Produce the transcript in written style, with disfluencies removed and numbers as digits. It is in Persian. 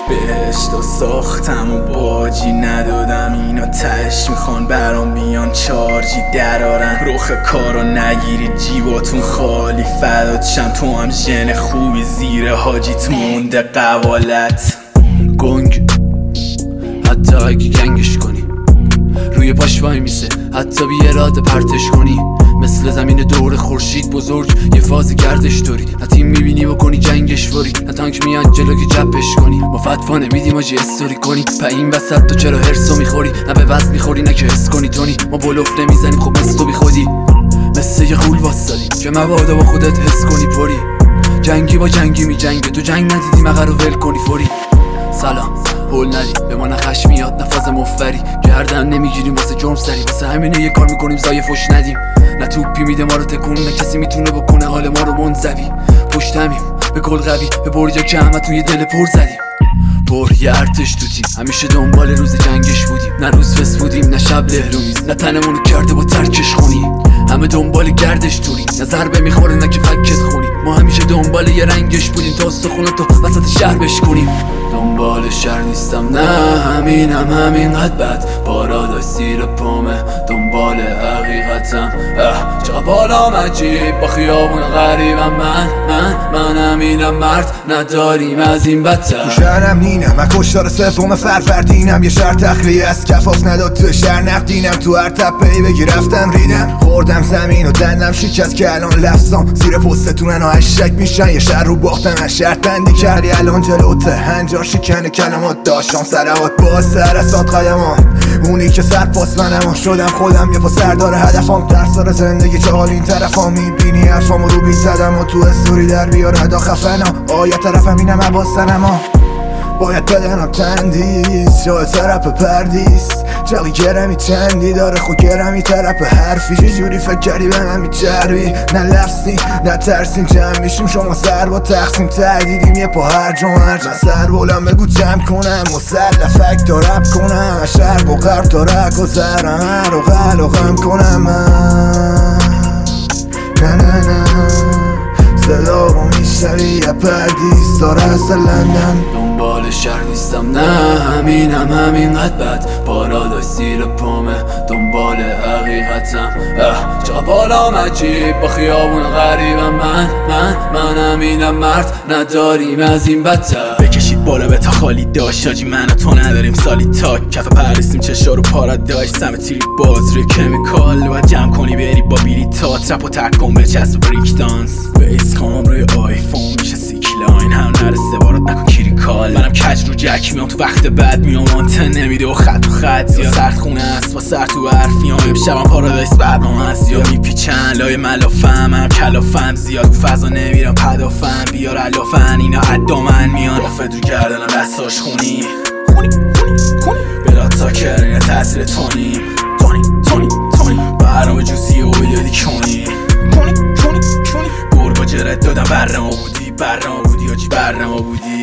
بهشت و ساختم و باجی ندادم، اینا تهش میخوان برام بیان چارجی درارن. رخ کارو نگیری جیباتون خالی فدات شم، تو هم ژن خوبی زیر حاجیت مونده قوالت. گنگ حتی اگه گنگش کنی روی پاش وای میسه، حتی بی اراده پرتش کنی. مثل زمین دور خورشید بزرگ یه فاز گردش داری، نه تیم میبینی و کنی جنگش واری، نه تانک میاد جلو که جپش کنی. ما فتوا نمیدیم آجی استوری کنی، پا این وسط تو چرا هرسو میخوری؟ نه به وزن میخوری نه که حس کنی تونی. ما بلوف نمیزنیم خب مثل تو بی خودی، مثل یه غول واسدی که مبادا با خودت حس کنی پری. جنگی با جنگی میجنگه، تو جنگ ندیدی مغر رو ول کنی فوری. سلام هول ندی به ما، نه خشم میاد نه فاز مفری، گردن نمیگیریم واسه جرم سری، واسه همینه یه کار میکنیم زای فوش ندیم. نه توپی میده ما رو تکون، نه کسی میتونه بکنه حال ما رو منزوی. پشتمیم به گل قوی، به برج که همه توی دل پر زدیم. پر یه ارتش تو تیم، همیشه دنبال روز جنگش بودیم، نه روز فس بودیم نه شب لهرومیز، نه تنمونو کرده با ترکش خونی. همه دنبال گردش توری، نه ضربه میخوره نه که فکت خونی. ما همیشه دنبال یه رنگش بودیم تا سخونتو وسط شهر بشکنیم. دنبال شهر نیستم نه همینقدر بد، پاراداش زیر پامه دنبال حقیقتم. چقدر بالام عجیب با خیابون غریبم، من همینم مرد نداریم از این بدتر. تو شهرم نینم من کشتار سوم فروردینم، یه شهر تخلیه از کفاف نداد تو شهر نقدینم. تو هر تپه‌ای بگی رفتم ریدم، خوردم زمین و دندم شکست که الان لفظام زیر پستتونن و اشک میشن. یه شهر رو باختم از شرط بندی کردی الان جلوته، هنجار شکنه کلمات داشتم سلوات با سرسات قدمام. اونی که سرپاس منم شدم خودم، یه پا سردار هدفم در سر زندگی چه حال این طرفم. میبینی حرفامو رو بی زدم و تو استوری در بیار ادا خفنم. آیا طرفم اینم عباسنم باید بدنم تندیس، جای طرف پردیس. چقی گرمی چندی داره خود گرمی طرف حرفی. چجوری فکر کردی به من میچربی؟ نه لفظی نه ترسیم جمع میشیم شما سر با تقسیم تردیدیم یه پا هرج و مرج. من سر بولم بگو جمع کنم مسلفک تا رب کنم، شرق و غرب تا رک و زرم رو غل و غم کنم. من نه صدا رو میشنوی یه پردیس داره اصل لندن. دنبال شهر نیستم نه همینقدر بد، پاراداش زیر پامه دنبال حقیقتم. چقدر بالام عجیب با خیابون غریبم، من همینم مرد نداریم از این بدتر. بکشید بالا به تا خالی داشت آجی، من و تو نداریم سالی تاک. کف پرستیم چشا رو پاراداش، سم تیری باز روی کمیکال. باید جمع کنی بری با بیری تا ترپ و ترک کن بچسب بریک دانس. بیس کام روی آیفون میشه سیکلاین، هم نرسه بارات نکن کیریکال. منم کج رو جک میام تو وقت بعد میام آنتن نمیده و خط و خط زیاد. سرد خونه است با سر تو حرفیام، امشبم پارادایس برنامه است یا میپیچن لای ملافم. هم کلافم زیاد و فضا نمیرم پدافم، بیار علافن اینا عدا من میان. با فدر کردنم دستاش خونی بلاد ساکر اینه تاثیر تونیم برنامه جوزی و بیدادی کنی گرگا جرد دادم برنامه بودی آجی برنامه بودی.